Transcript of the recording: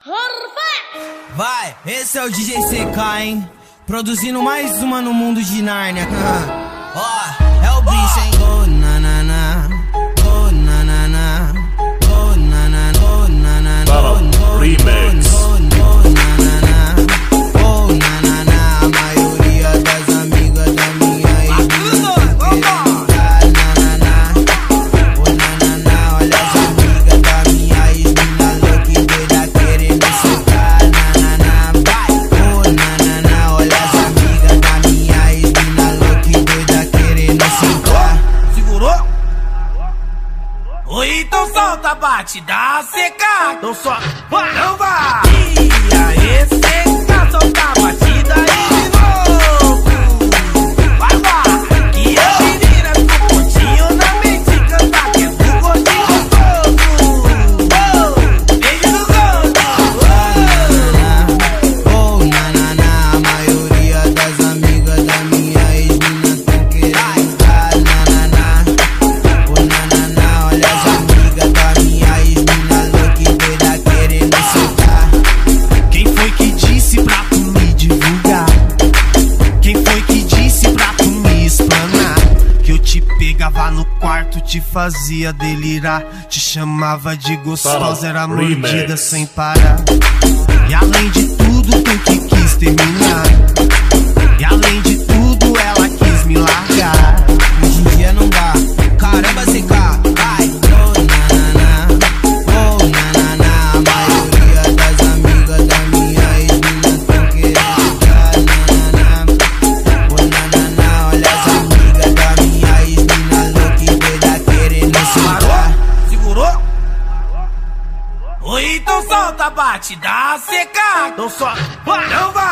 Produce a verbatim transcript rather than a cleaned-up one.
Vai, esse é o D J C K, hein? Produzindo mais uma no mundo de Nárnia. Ó, oh, é o bicho, hein? Oh, na na na, oh, na na na, oh, na na na, oh, na na na, oh, Remix. oh, na na na, oh, na na na. A maioria das amigas da minha ex-mina querendo dar na na na, oh, na na na. Olha as amigas da minha ex-mina louca e doida querendo sentar na na na. Vai, oh, na na na. Olha as amigas da minha ex-mina louca e doida querendo sentar. Segurou? Oi, então solta, bate, dá seca. Então só, vai, não vai. E aí, seca, solta a batida aí de novo. Vai, vai, que a menina ficou pontinho na mente, canta que é do gordinho gostoso. Oh, beijo no gosto. Oh, na na na. A maioria das amigas da minha ex-mina tão querendo dar na na na, oh, na na na. Olha as amigas da minha ex-mina louca e doida querendo sentar. Quem foi que disse pra tu me divulgar? Quem foi que disse pra tu me explanar? Que eu te pegava no quarto, te fazia delirar, te chamava de gostosa, era mordida Remix. sem parar. E além de tudo, tu que quis terminar. E além de tudo, ela quis me largar. Hoje em dia não dá. Caramba, C K, vai. Oh, na na na, oh, na na na. A maioria das amigas da minha ex-mina tão querendo dar na na na, oh, na na na. Olha as amigas da minha ex-mina louca e doida querendo sentar. Segurou? Oi, então solta, bate, dá seca. Então só, vai, não vai.